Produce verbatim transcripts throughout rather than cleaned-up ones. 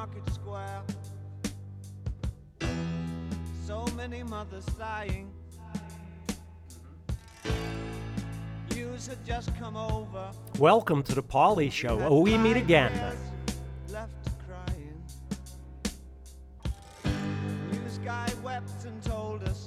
market square. So many mothers sighing. News had just come over. Welcome to the Pauly Show. Oh, we meet again. Left crying. News guy wept and told us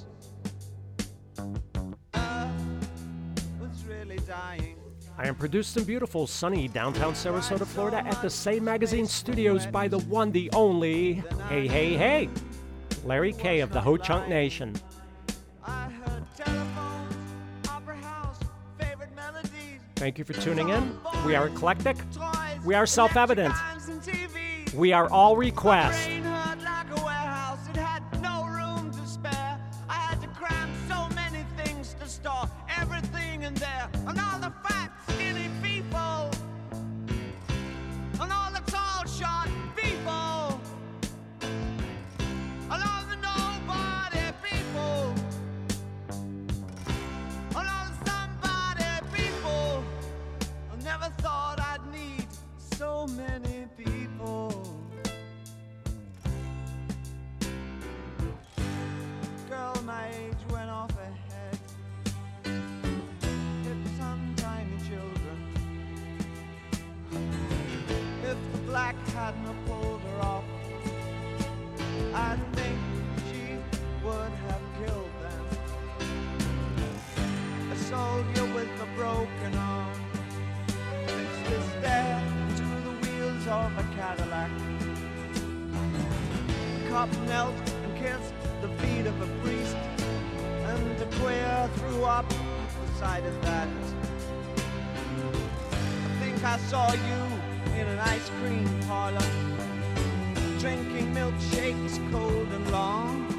Earth was really dying. I am produced in beautiful, sunny downtown Sarasota, Florida at the Say Magazine studios by the one, the only, hey, hey, hey, Larry K of the Ho Chunk Nation. I heard telephones, opera house, favorite melodies. Thank you for tuning in. We are eclectic. We are self-evident. We are all request. Brain hurt like a warehouse. It had no room to spare. I had to cram so many things to store everything in there. And all the fat, skinny people. And all the tall, short people. And all the nobody people. And all the somebody people. I never thought I'd need so many people. Girl my age went off ahead. Hit some tiny children. If the black hadn't have pulled her off, I think she would have killed them. A soldier with a broken arm fixed his stare to the wheels of a Cadillac. The cop knelt and kissed the feet of a priest, and the queer threw up the sight of that. I think I saw you in an ice cream parlor, drinking milkshakes cold and long,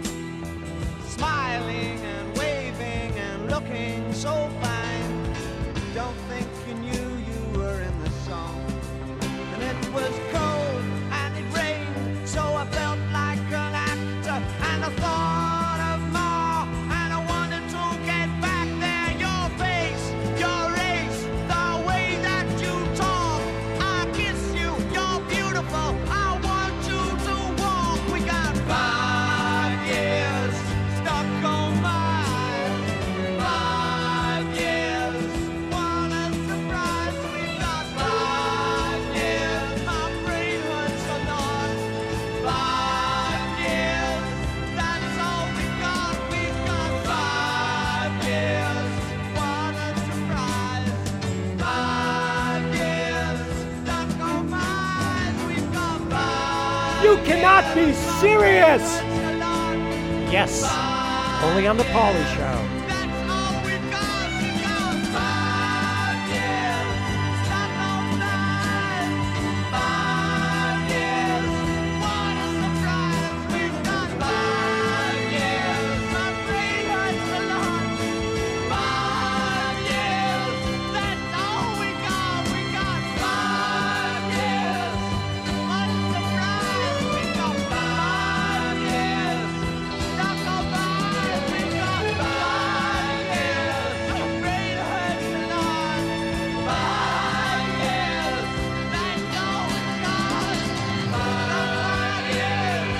smiling and waving and looking so fine. Don't think you knew you were in the song. And it was cold and it rained, so I felt like an actor, and I thought of more, and I wanted to get back there. Your face, your race, the way that you talk, I kiss you, you're beautiful, I want you to walk. We got five years stuck on my five years. What a surprise, we got five years. My brain hurts a lot. Five years, that's all we got. We got five years. What a surprise. Five years stuck on mine. We've got five. You cannot be serious! Hurts a lot. Yes, only on the Pauly Show. That's all we got. We got five years stuck on mine. Five years. What a surprise. We've got five years. My brain hurts a lot. Five years. That's all we got. We got five years. What a surprise. We got five years stuck on mine. We got five years. My brain hurts a lot. Five years. That's all we got. Five years.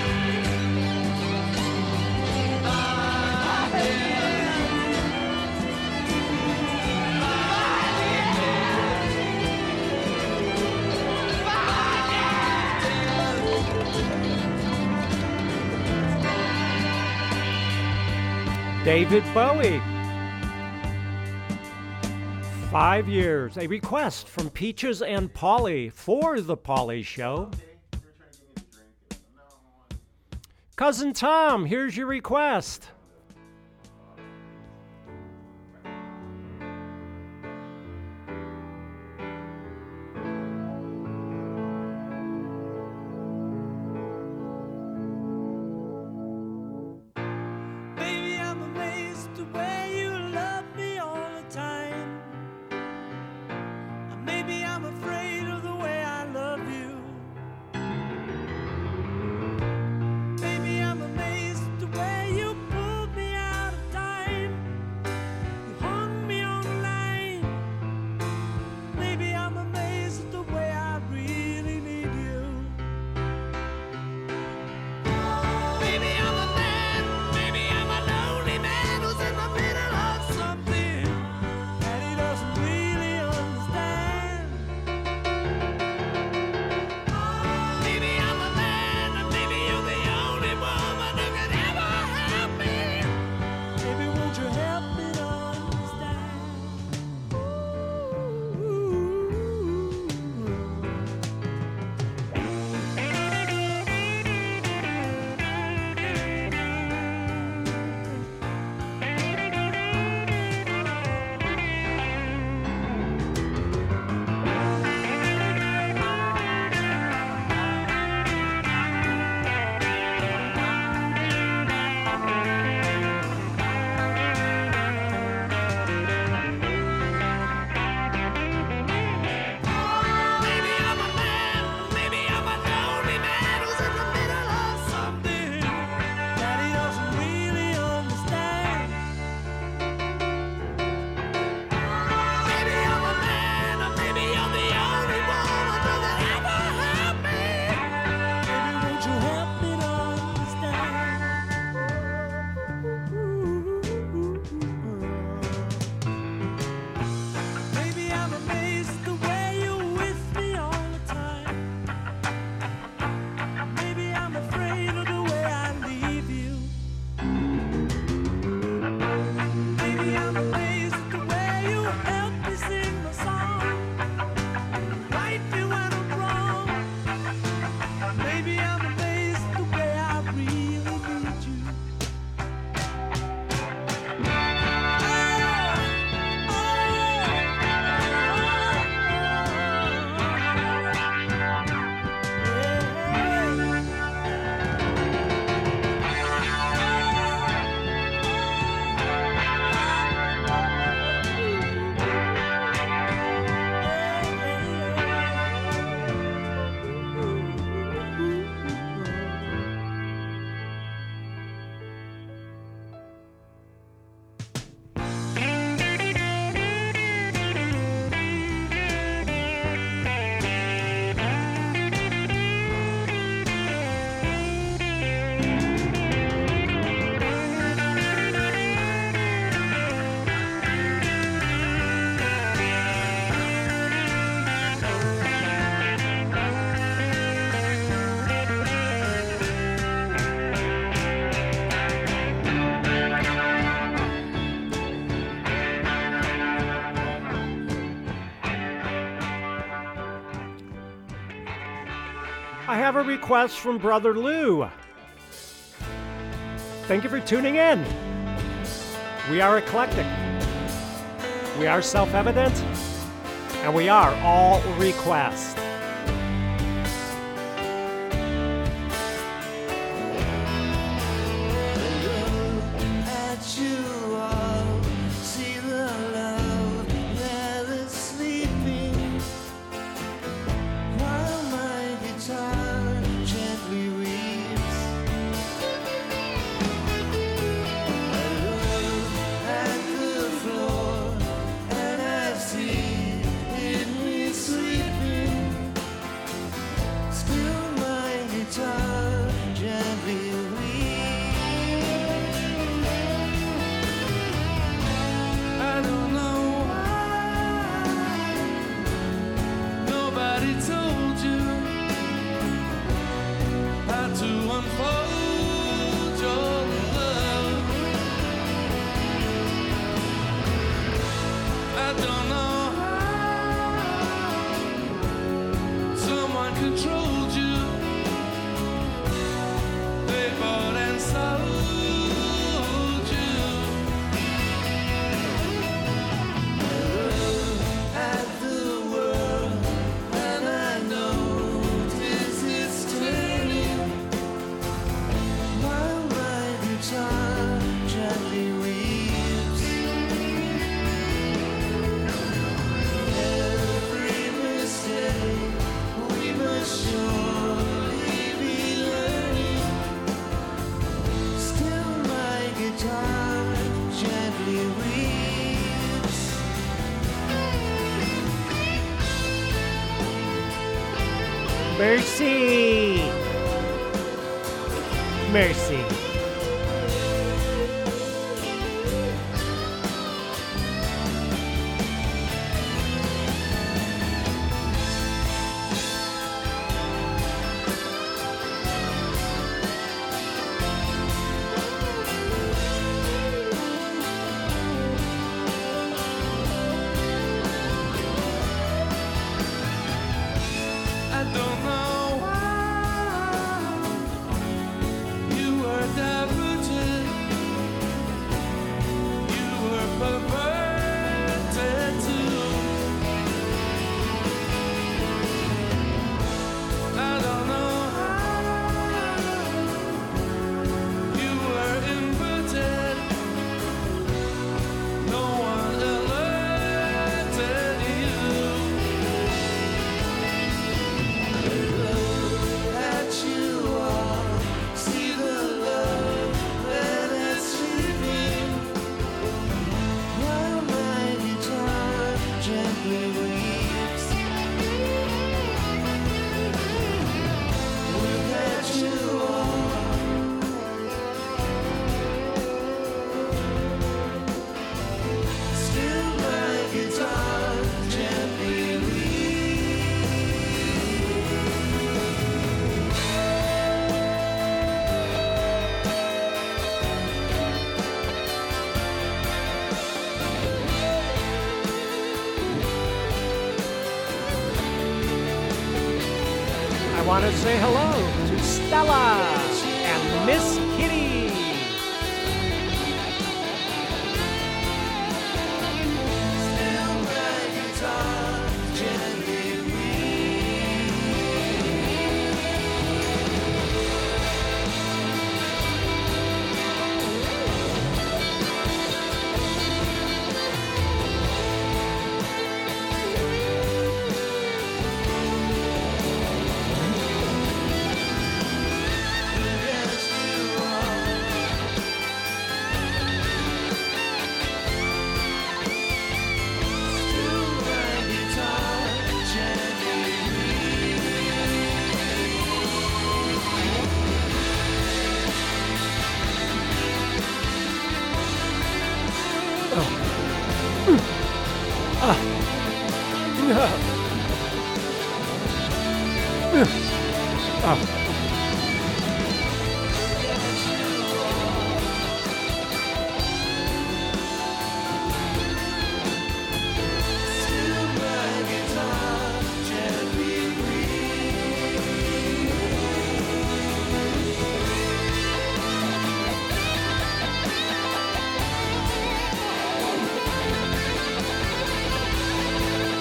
Five years. David Bowie. Five years. A request from Peaches and Pauly for the Pauly Show. Cousin Tom, here's your request. Baby, I'm amazed the way you love me all the time. And maybe I'm afraid of the way I love you. Baby, I'm amazed the way you pull I have a request from Brother Lou. Thank you for tuning in. We are eclectic. We are self-evident. And we are all request. Mercy! Mercy. I want to say hello to Stella and Miss Kitty. You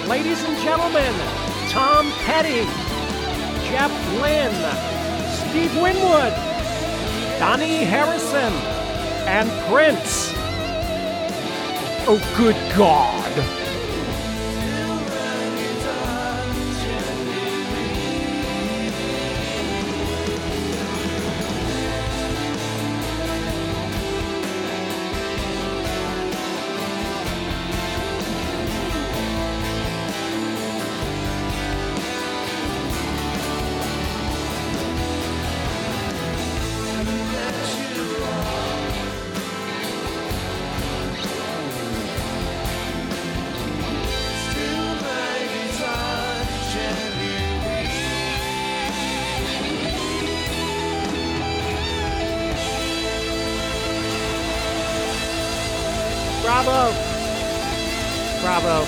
Ladies and gentlemen, Tom Petty, Jeff Lynne, Steve Winwood, Donnie Harrison, and Prince. Oh, good God. Bravo! Bravo!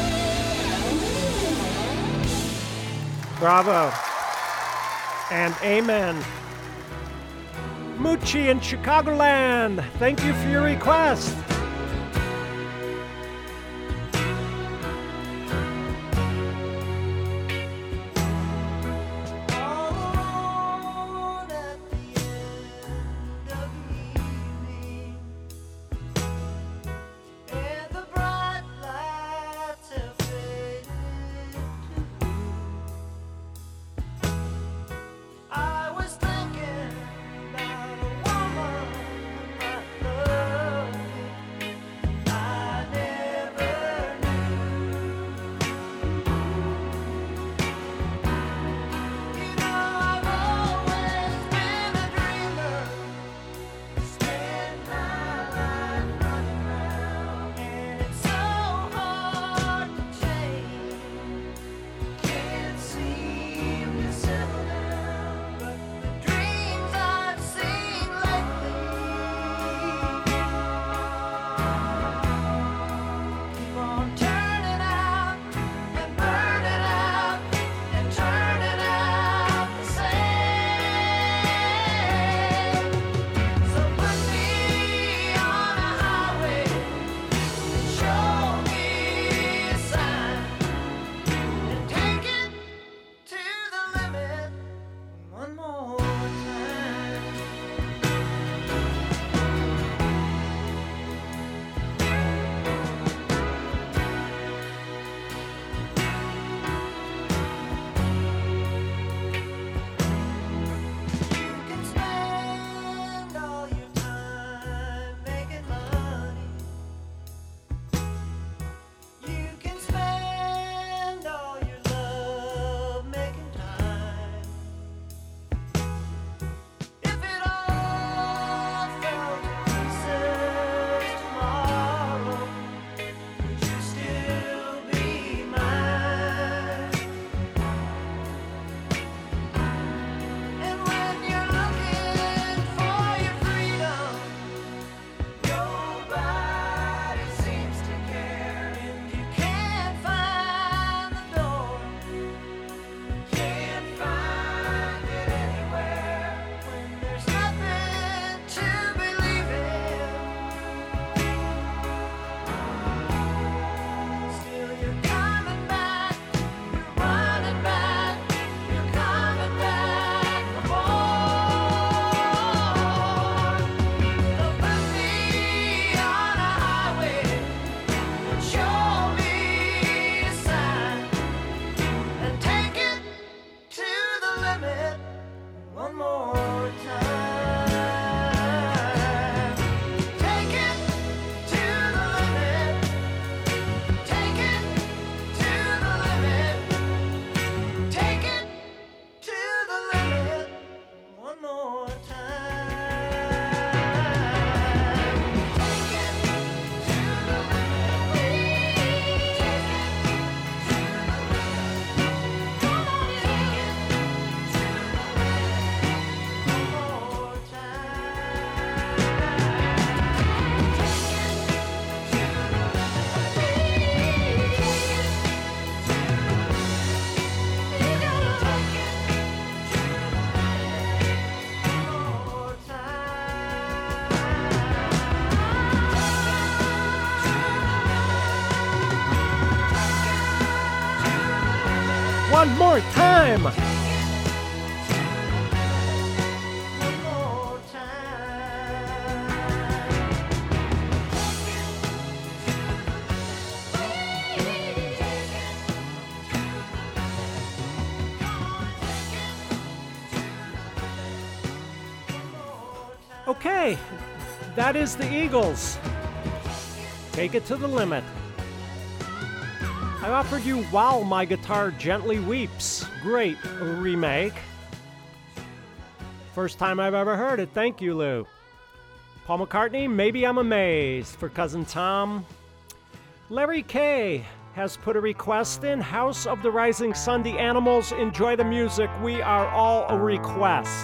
Bravo! And amen. Moochie in Chicagoland, thank you for your request. more time. Okay, that is the Eagles. Take it to the limit. I offered you While My Guitar Gently Weeps. Great remake. First time I've ever heard it. Thank you, Lou. Paul McCartney, Maybe I'm Amazed for Cousin Tom. Larry K has put a request in. House of the Rising Sun, The Animals, enjoy the music. We are all a request.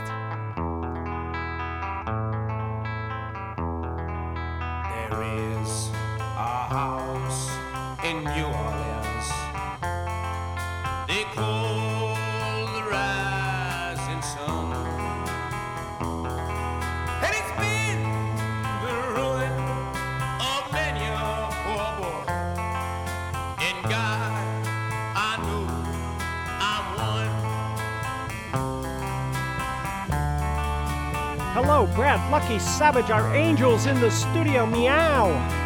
There is a house in New Orleans they call the Rising Sun, and it's been the ruin of many a poor boy. And God, I know I'm one. Hello, Brad, Lucky, Savage, our angels in the studio. Meow.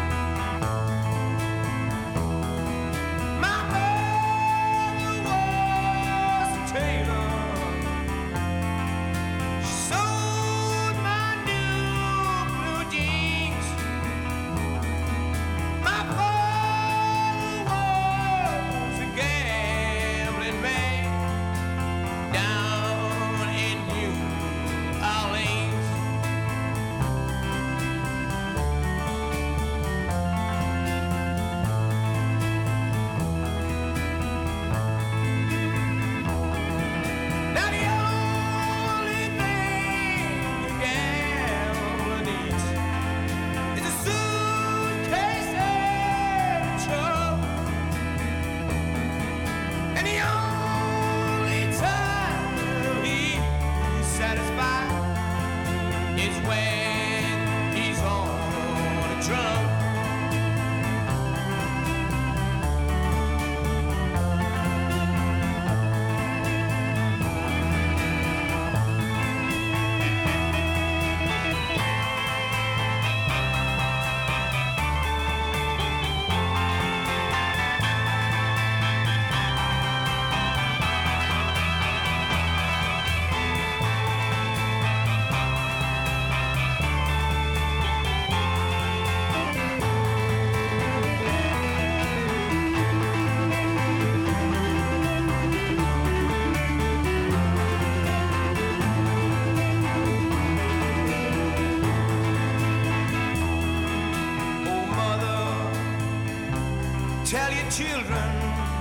Tell your children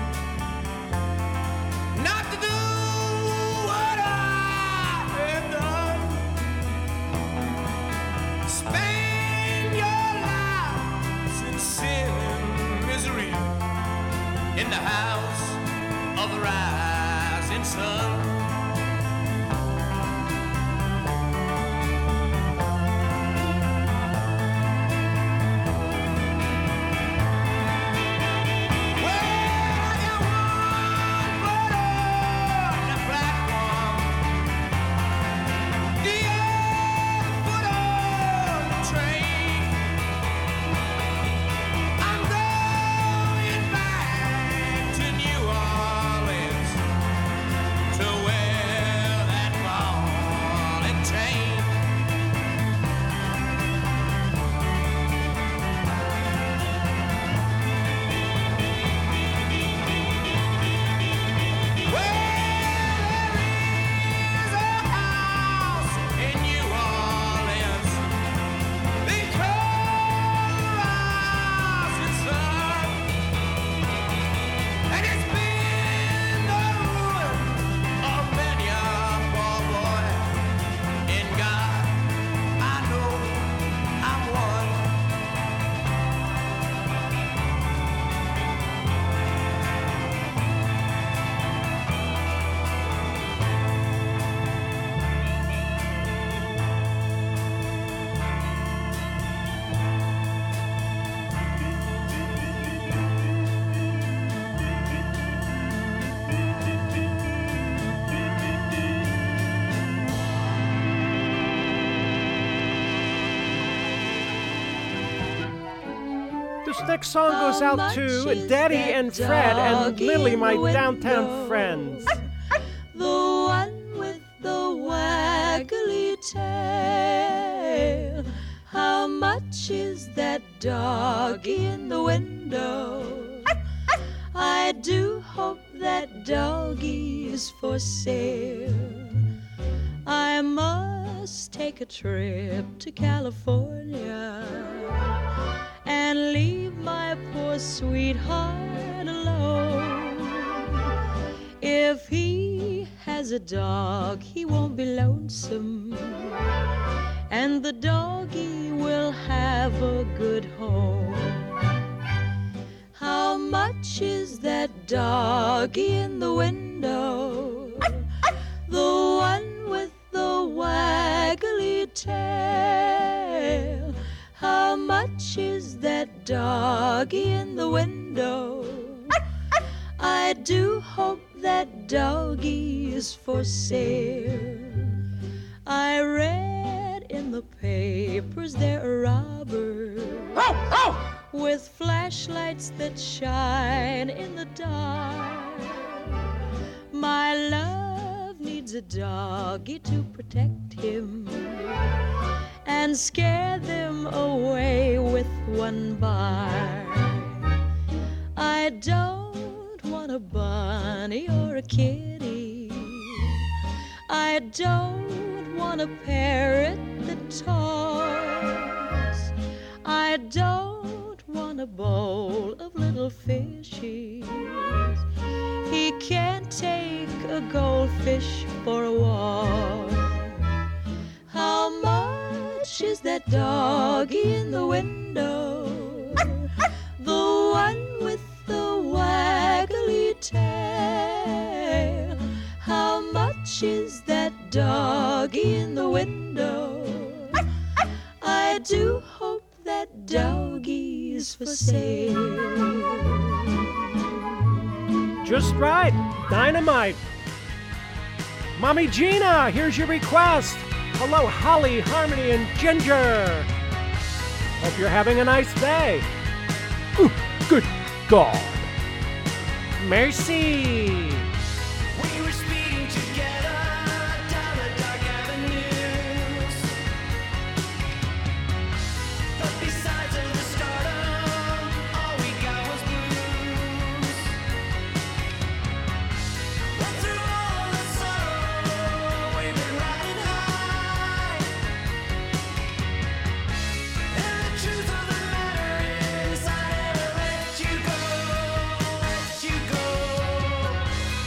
not to do what I have done. Spend your lives in sin and misery in the house of the rising sun. To where This next song goes How out much to is Daddy that and Fred and dog Lily, in my the downtown window? friends. The one with the waggly tail. How much is that doggy in the window? I do hope that doggy is for sale. I must take a trip to California and leave my poor sweetheart alone. If he has a dog, he won't be lonesome, and the doggy will have a good home. How much is that doggy in the window? The one with the waggly tail. How much is that doggy in the window? I do hope that doggy is for sale. I read in the papers there are robbers with flashlights that shine in the dark. My love needs a doggy to protect him and scare them away with one bark. I don't want a bunny or a kitty. I don't want a parrot that talks. I don't want a bowl of little fishies. He can't take a goldfish for a walk. How much is that doggy in the window? The one with the waggly tail. How much is that doggy in the window? I do hope that doggy is for sale. Just right, dynamite. Mommy Gina, here's your request. Hello, Holly, Harmony, and Ginger. Hope you're having a nice day. Ooh, good God. Mercy. We were speeding together down the dark avenues, but besides of the stardom, all we got was blues. And through all the sorrow, we've been riding high. And the truth of the matter is, I never let you go, let you go.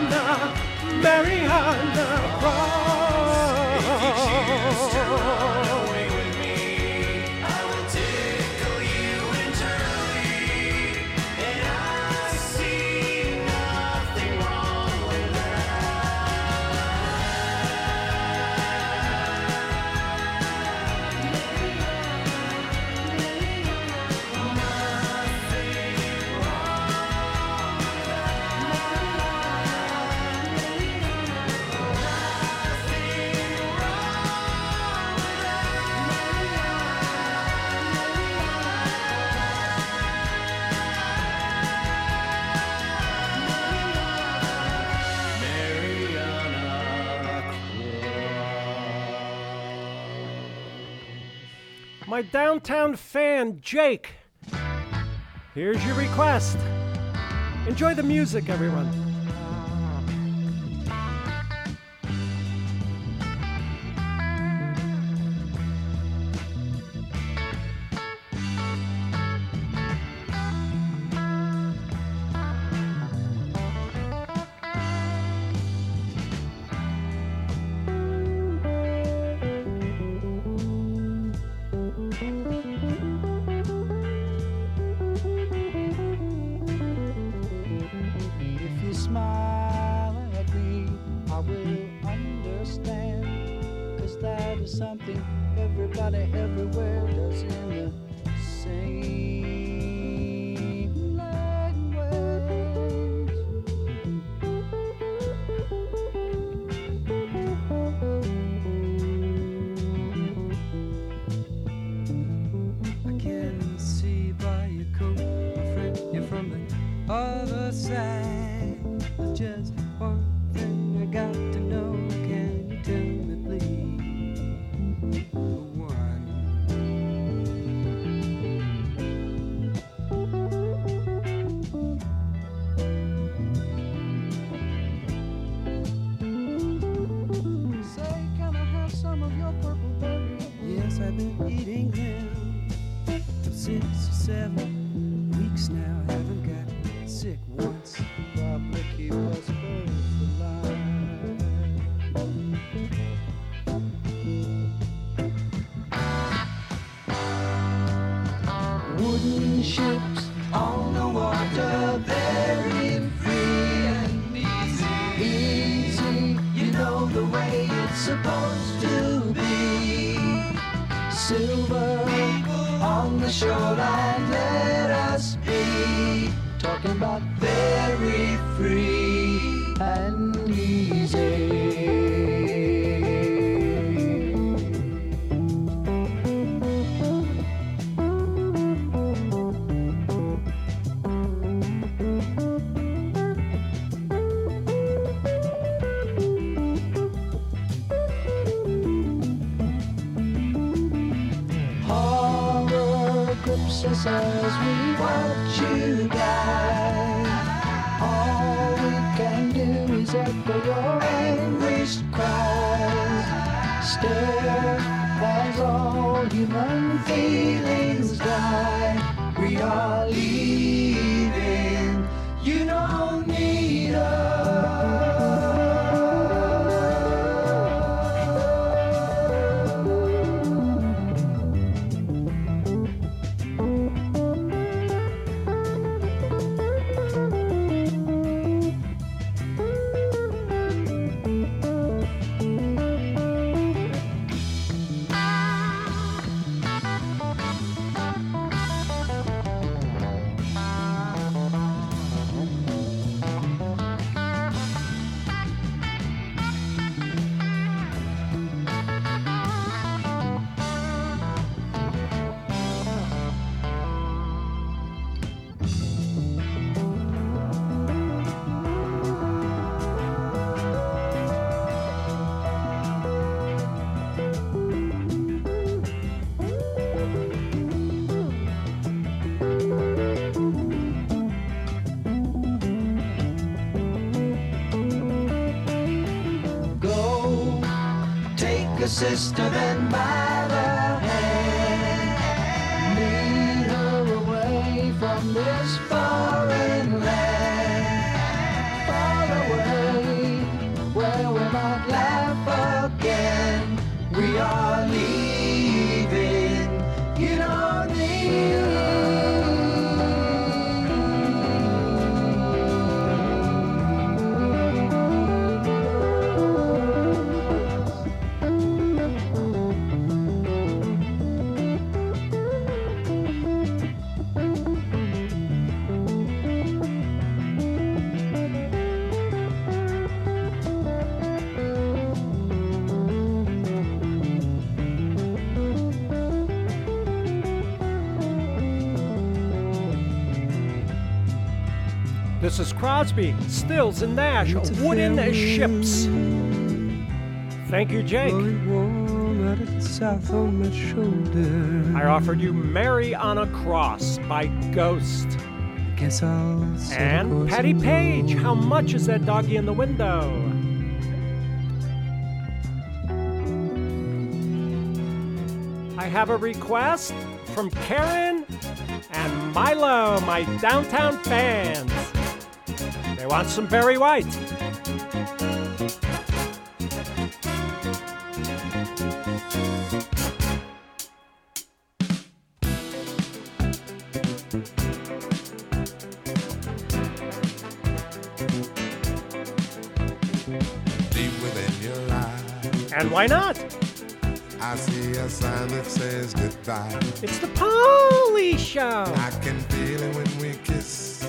Mariana, Mariana Cross. My downtown fan, Jake. Here's your request. Enjoy the music, everyone. Something everybody everywhere does in the same language. I can see by your coat, my friend, you're from the other side. Just one thing I got to know, can you tell me please? I've been eating them for six or seven weeks now. Haven't got sick once. Probably keep us both alive. Wooden ships on the water, very free and easy. Easy, you know the way it's supposed to be. Silver on the shoreline, let us be talking about very free and easy. As we watch you die, all we can do is echo your anguished cries. Stare as all human feelings die. We are leaving, you don't need us. Sister, then by the hand, lead her away from this foreign land, far away This is Crosby, Stills, and Nash, It's a Wooden fair Ships. wind Thank you, Jake. blowing warm out of the south on my shoulder. I offered you Mary on a Cross by Ghost. Guess I'll set a And course Patty and Page, roll. How Much Is That Doggy in the Window? I have a request from Karen and Milo, my downtown fans. They want some Barry White. Deep within your eyes, And why not? I see a sign that says goodbye. It's the Polly Show. I can feel it when we kiss.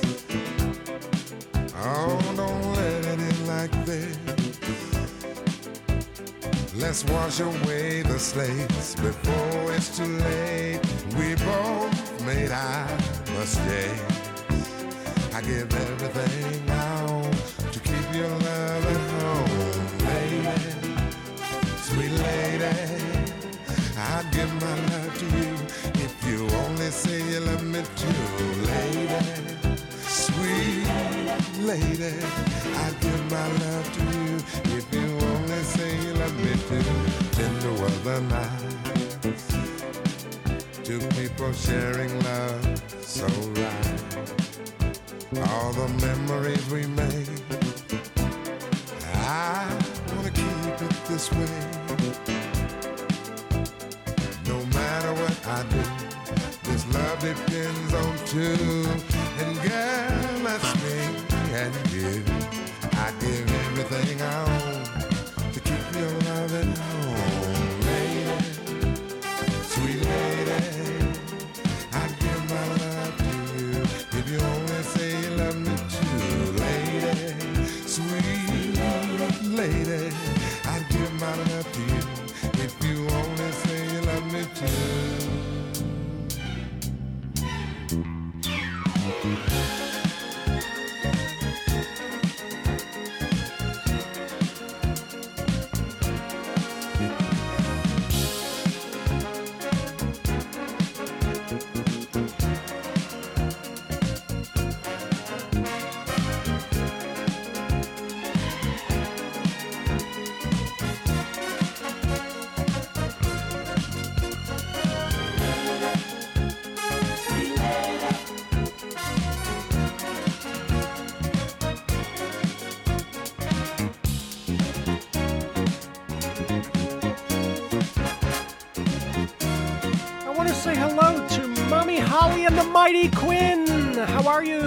Oh, don't let it in like this. Let's wash away the slates before it's too late. We both made our mistakes. I give everything out to keep your love at home, lady, sweet lady. I'd give my love to you if you only say you love me too, lady, sweet lady. I'd give my love to you if you only say you love me too. Tender were the nights, two people sharing love so right. All the memories we made, I wanna keep it this way. No matter what I do, this love depends on two. And girl, that's me and you. I give everything I own to keep your love at home, lady, sweet lady. I give my love to you if you only say you love me too, lady, sweet lady. I give my love to you if you only say you love me too. I want to say hello to Mommy Holly and the Mighty Quinn. How are you?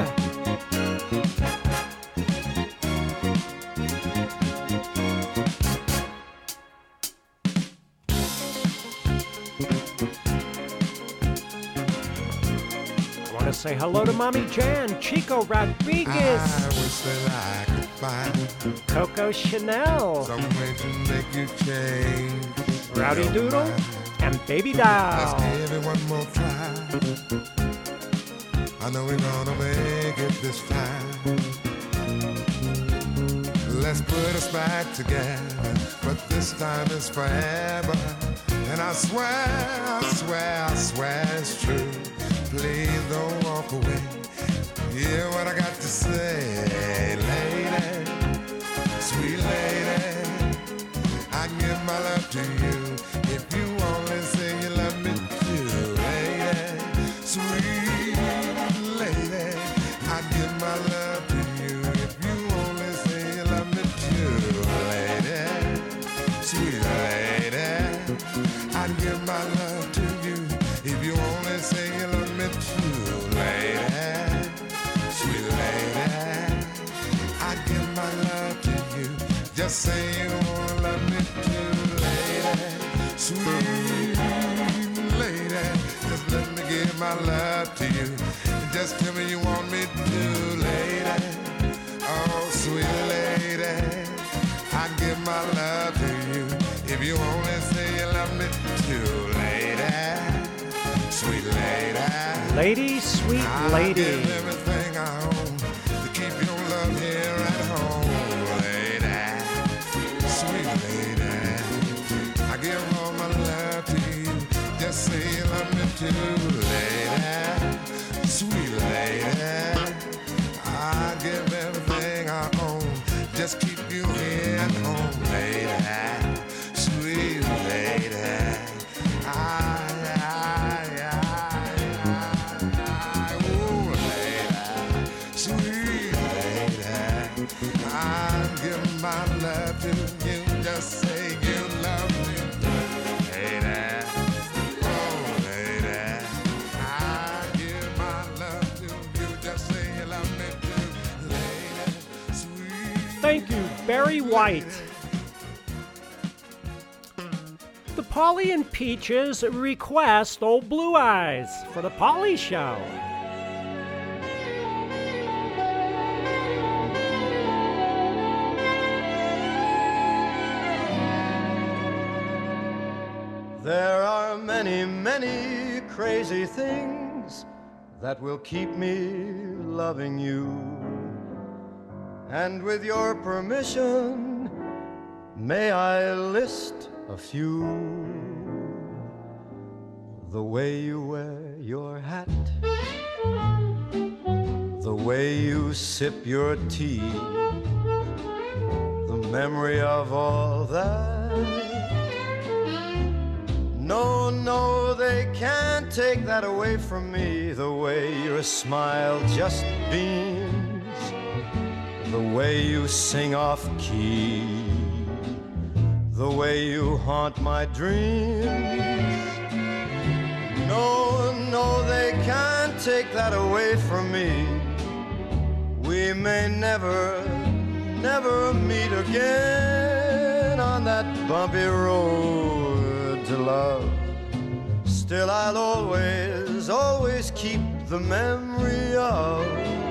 I want to say hello to Mommy Jan, Chico Rodriguez, I wish that I could find Coco Chanel, some way to make you change. Rowdy your Doodle, mind. and Baby Let's Doll. give it one more try. I know we're gonna make it this time. Let's put us back together, but this time is forever. And I swear, I swear, I swear it's true. Please don't walk away. Hear what I got to say, lady, sweet lady. I give my love to you if you only say you love me too, lady, sweet lady. I give my love to you if you only say you love me too, lady, sweet lady. I give my love to you if you only say you love me too, lady, sweet lady. I give my love to you. Just say you wanna love me too, lady, sweet lady. Just let me give my love to you. Just tell me you want me to, lady. Oh, sweet lady. I give my love to you if you only say you love me too, lady, sweet lady. Lady, sweet I lady. give everything I own to I'll give my love to you. Just say you love me. Lady, oh lady, I'll give my love to you. Just say you love me too. Lady, sweet. Thank you, Barry White. The Polly and Peaches request Old Blue Eyes for the Polly Show. There are many, many crazy things that will keep me loving you. And with your permission, may I list a few? The way you wear your hat, the way you sip your tea, the memory of all that. No, no, they can't take that away from me. The way your smile just beams, the way you sing off key, the way you haunt my dreams. No, no, they can't take that away from me. We may never, never meet again on that bumpy road to love. Still I'll always, always keep the memory of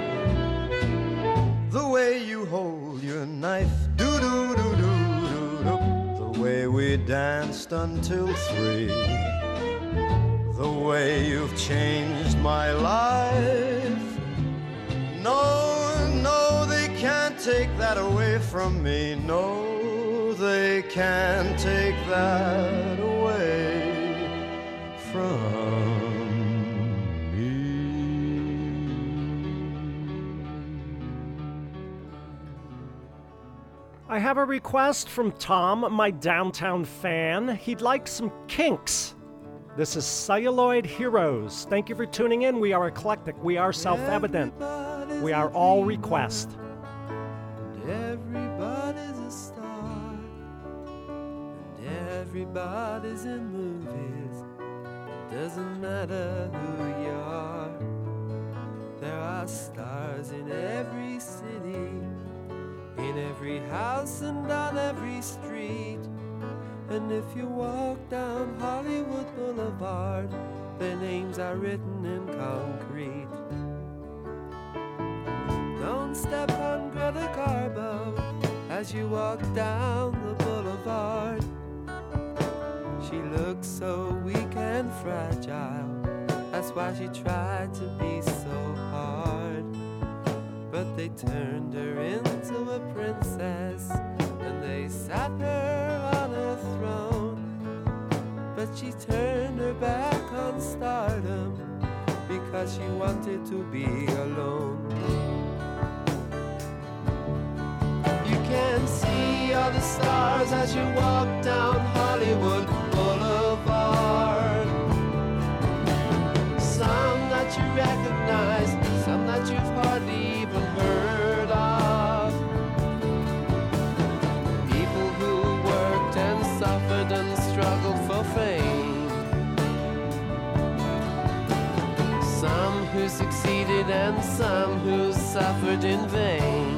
the way you hold your knife, doo-doo-doo-doo-doo, the way we danced until three, the way you've changed my life. No, no, they can't take that away from me. No, they can't take that away from me. I have a request from Tom, my downtown fan. He'd like some Kinks. This is Celluloid Heroes. Thank you for tuning in. We are eclectic. We are self-evident. We are all request. Everybody's a star, and everybody's in movies. Doesn't matter who you are. There are stars in every city, in every house and on every street. And if you walk down Hollywood Boulevard, their names are written in concrete. Don't step on Greta Garbo as you walk down the boulevard. She looks so weak and fragile, that's why she tried to be so hard. But they turned her into a princess, and they sat her on a throne. But she turned her back on stardom, because she wanted to be alone. You can see all the stars as you walk down Hollywood Boulevard. Some that you recognize, some that you've hardly even heard of. People who worked and suffered and struggled for fame. Some who succeeded and some who suffered in vain.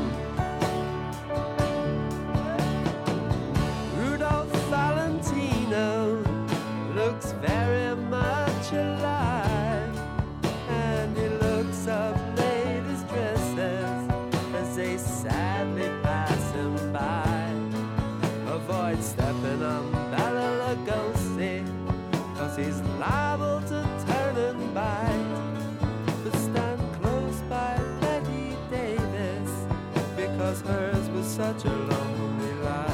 Looks very much alive, and he looks up ladies' dresses as they sadly pass him by. Avoid stepping on Bela Lugosi, cause he's liable to turn and bite. But stand close by Betty Davis, because hers was such a lonely life.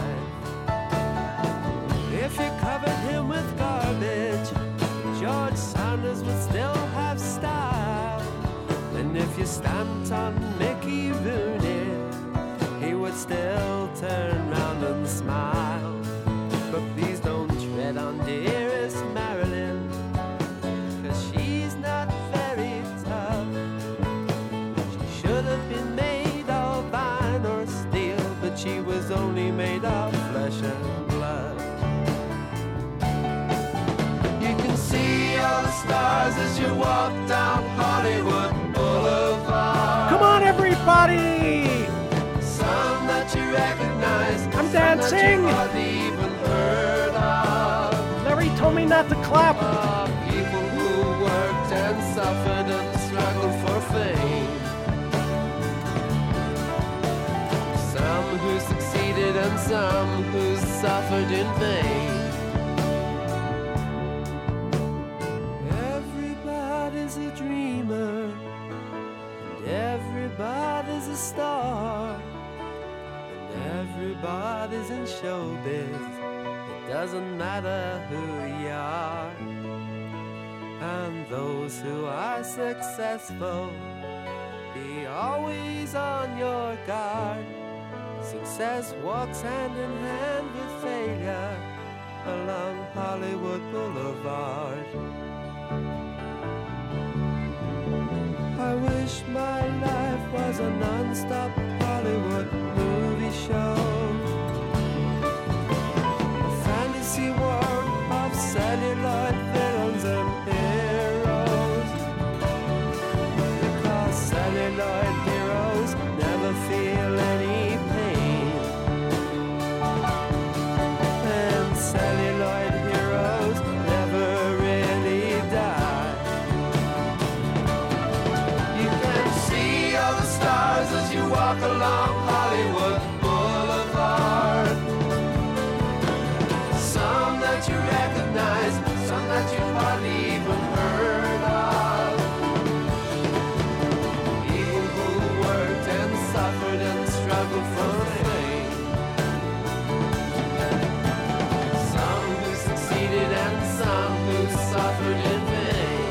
If you covered him with garbage, George Sanders would still have style. And if you stamped on Mickey Rooney, he would still turn round and smile. But please don't tread on dearest Marilyn, cause she's not very tough. She should have been made of iron or steel, she was only made of flesh and blood. You can see all the stars as you walk down Hollywood Boulevard. Come on, everybody! Some that you recognize, I'm some dancing. that you hardly even heard of. Larry told me not to clap. Uh, people who worked and suffered and struggled for fame. Some who succeeded and some who suffered in vain. Everybody's a dreamer, and everybody's a star, and everybody's in showbiz. It doesn't matter who you are. And those who are successful, be always on your guard. Success walks hand in hand with failure along Hollywood Boulevard. I wish my life was a non-stop Hollywood movie show, a fantasy world of celluloid villains and heroes, because celluloid heroes never feel any pain, and celluloid heroes never really die. You can see all the stars as you walk along Hollywood Boulevard. Some that you recognize, some that you've hardly even heard of. People who worked and suffered and struggled for fame. Some who succeeded and some who suffered in vain.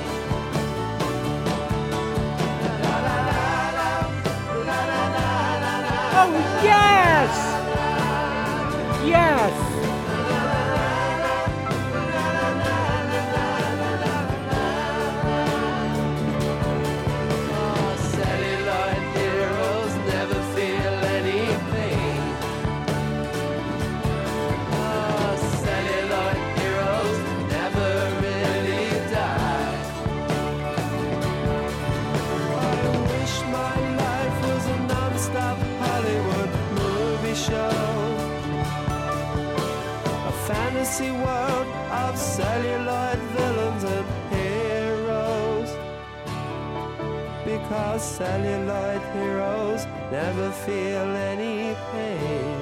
La la la la, la la la la la. Oh, yes! Yes! Oh, celluloid heroes never feel any pain. Oh, celluloid heroes never really die. I wish my life was a non-stop Hollywood movie show, a fantasy world of celluloid villains and heroes, because celluloid heroes never feel any pain,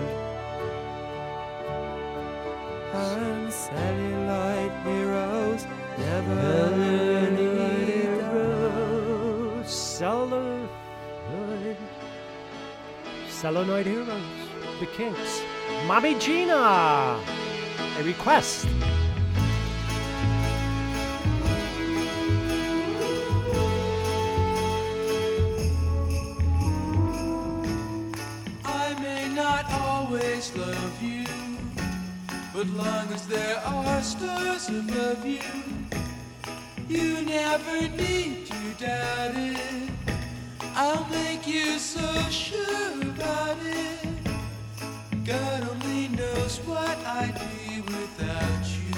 and celluloid heroes never really die. Celluloid. Celluloid Heroes. The Kinks. Mommy Gina. A request. I may not always love you, but long as there are stars above you, you never need to doubt it. I'll make you so sure about it. God only knows what I'd be without you.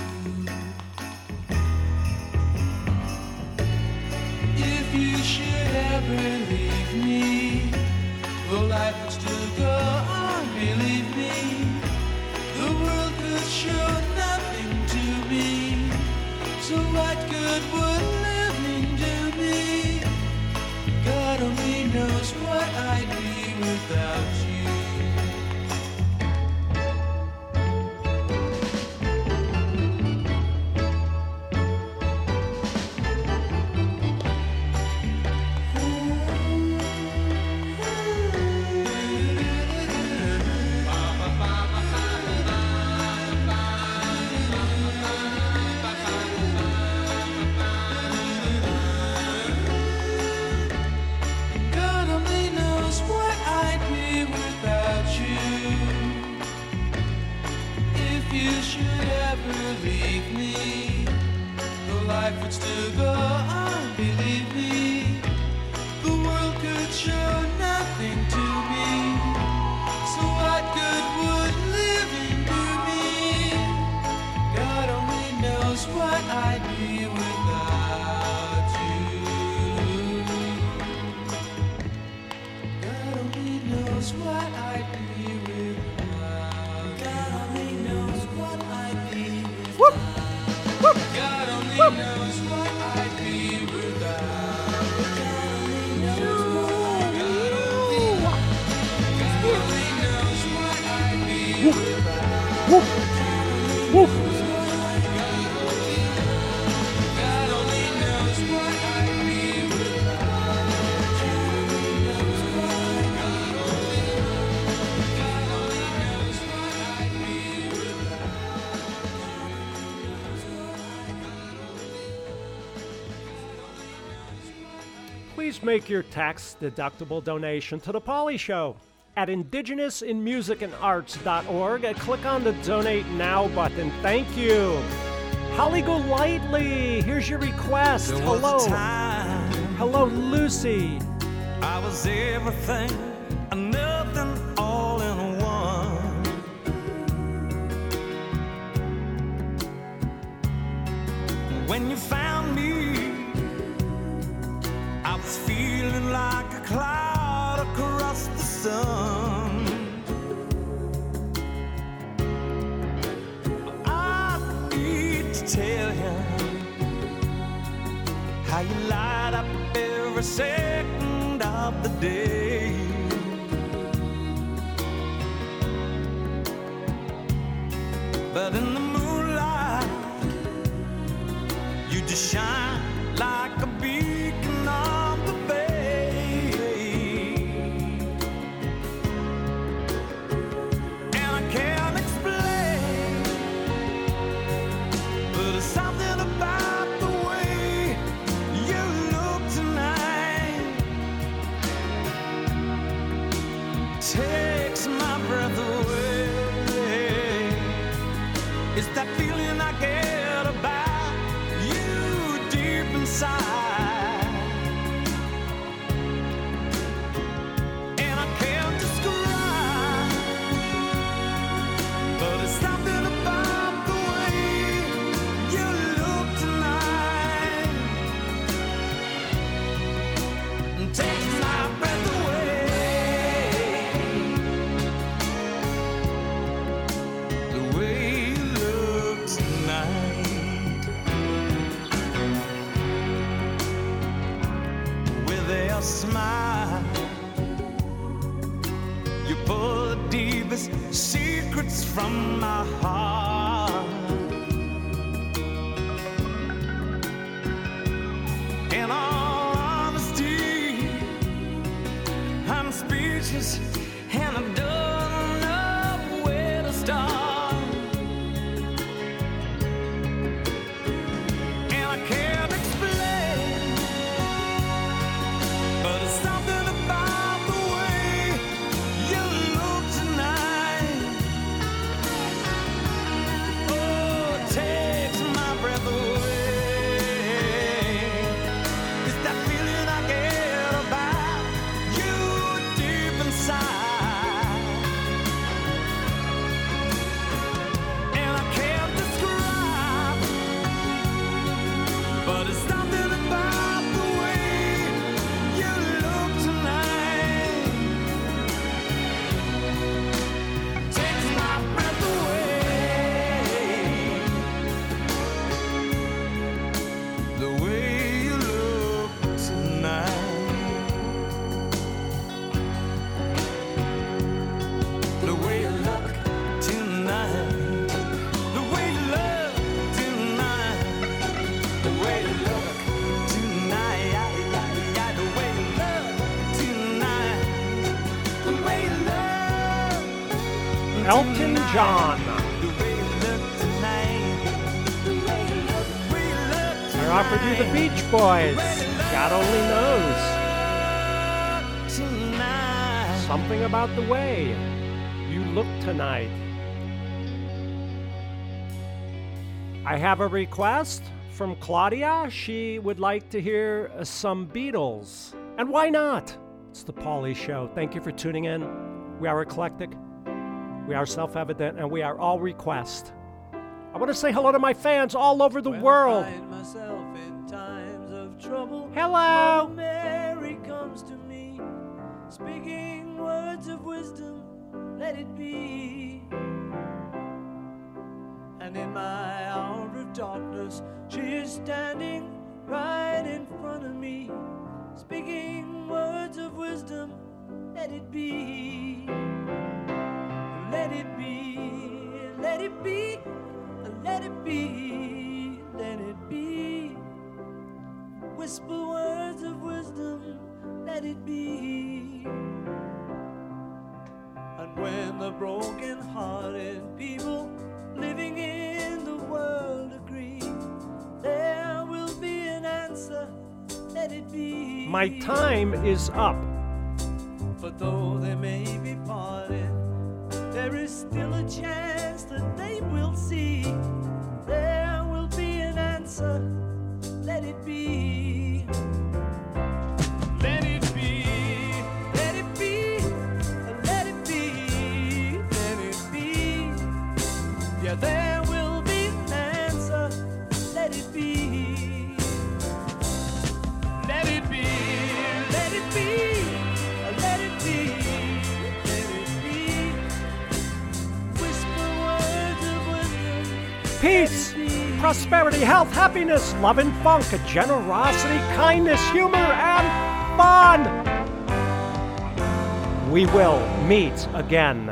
If you should ever leave me, well, life would still go on, believe me. The world could show nothing to me, so what good would living do me? God only knows what I'd be without you. God only knows what I'd be without you. If you should ever leave me, the life would still go on, believe me. The world could show nothing to me, so what good Woof. Woof. Please make your tax-deductible donation to The Pauly Show at indigenous in music and arts dot org. Click on the Donate Now button. Thank you. Holly Golightly, here's your request. There was Hello. a time Hello, Lucy. I was everything and nothing all in one. When you found me, I was feeling like a cloud across the sun. I need to tell you how you light up every second of the day. But in the moonlight, you just shine like a beacon on the bay. And I can't explain, but there's something about the way you look tonight takes my breath away. It's that feeling I get about you deep inside, and I can't describe, but it's something about the way you look tonight and takes my breath away. The way you look tonight, with a smile, you pull the deepest secrets from my heart. In all honesty, I'm speechless and I don't know where to start. And I can't explain, but it's something about the way you look tonight. Oh, it takes my breath away. It's that feeling I get about you deep inside, and I can't describe, but it's something about the way you look tonight takes my breath away. The way you look tonight, the way you look tonight, the way you look tonight, the way you look tonight, the way you look tonight, the way you look Elton John. the way you look tonight, the way you look, the way you look I offered you the Beach Boys. God only knows. tonight. Something about the way you look tonight. I have a request from Claudia. She would like to hear uh, some Beatles. And why not? It's the Pauly Show. Thank you for tuning in. We are eclectic, we are self-evident, and we are all request. I want to say hello to my fans all over the world. When I find myself in times of trouble, Hello. Mother Mary comes to me, speaking words of wisdom, let it be. And in my hour of darkness, she is standing right in front of me, speaking words of wisdom, let it be. Let let it be, let it be, let it be, let it be. Whisper words of wisdom, let it be. And when the broken-hearted people living in the world agree, there will be an answer, let it be. My time is up. But though they may be parted, there is still a chance that they will see. There will be an answer, let it be. Let it be, let it be, let it be, let it be. Yeah, there will be an answer, let it be. Let it be, let it be, let it be, let it be. Whisper words of wisdom. Peace, prosperity, health, happiness, love and funk, generosity, kindness, humor, and fun. We will meet again.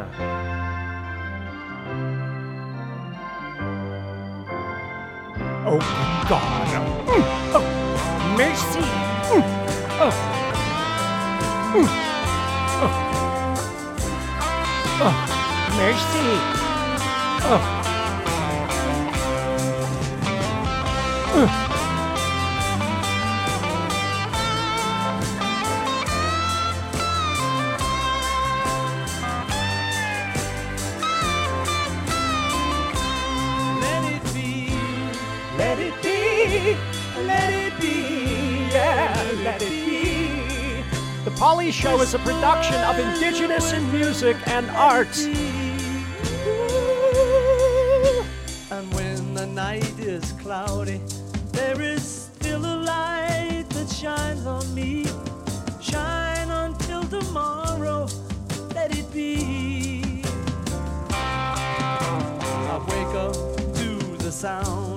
Oh, God. Mm. Oh, mercy. Mm. Oh. Mm. Oh. Oh, mercy. Oh. Let it be, let it be, let it be, yeah, let it be. The Polly Show is a production of Indigenous in Music and Arts. And when the night is cloudy, there is still a light that shines on me. Shine until tomorrow, let it be. I wake up to the sound